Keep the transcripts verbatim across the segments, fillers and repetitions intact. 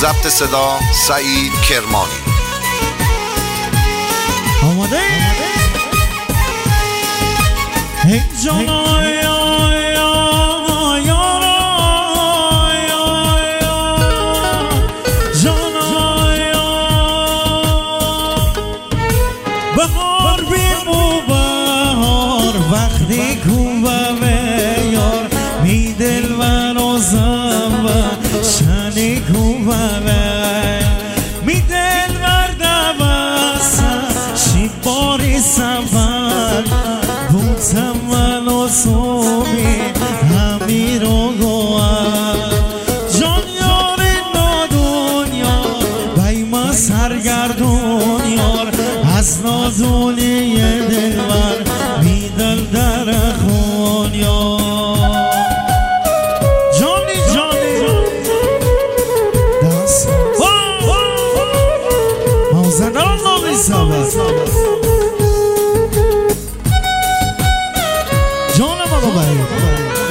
ضبط صدا سعید کرمانی. آماده؟ ای جانای بهار بیمو بهار وقتی کوبه به یار می دل و روزم و شنی کوبه به می دل ورده بسن شیب باری سفر بودم من و سومی همی رو گوه جان یاری نادونیا بیمه سرگردون یار از نازونی دلبر میدل در خون یار جانی جانی دست موزنان نامی سابت جانم آقا باید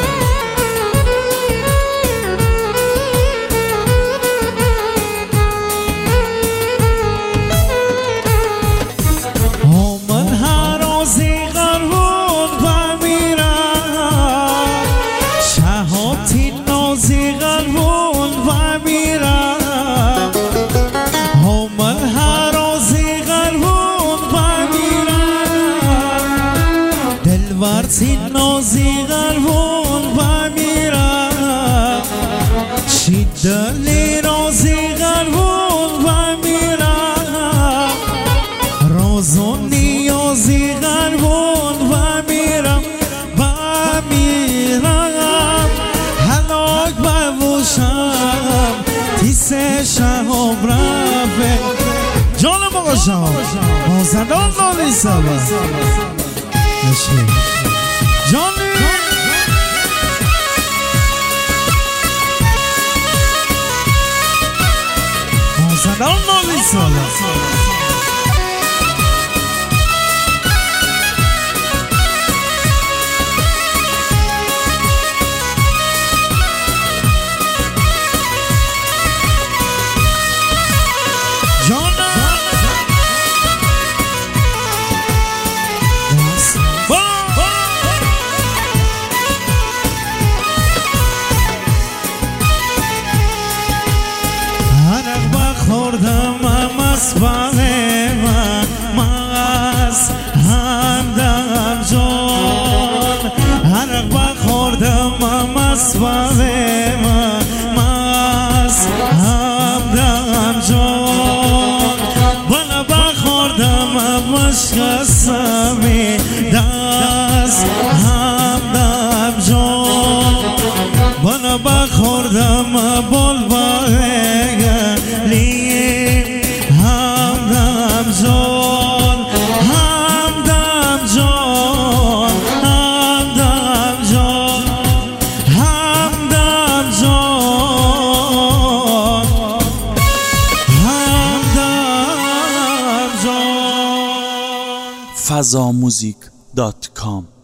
ورتی نازی غربون بمیرم شیدلی نازی غربون بمیرم روزو نیازی غربون بمیرم بمیرم هلاک ببوشم تیس شهاب رفه جانم آقا شما موزدان نالی سبا جانی موزدان نالی سالا خوردم امس بانه من ماز همدم جان عرق بخوردم امس بانه من ماز همدم جان بنا بخوردم امش قسمی دست همدم جان بنا بخوردم بول باره لی همدم جان همدم جان همدم جان همدم جان همدم جان فضاموزیک دات کام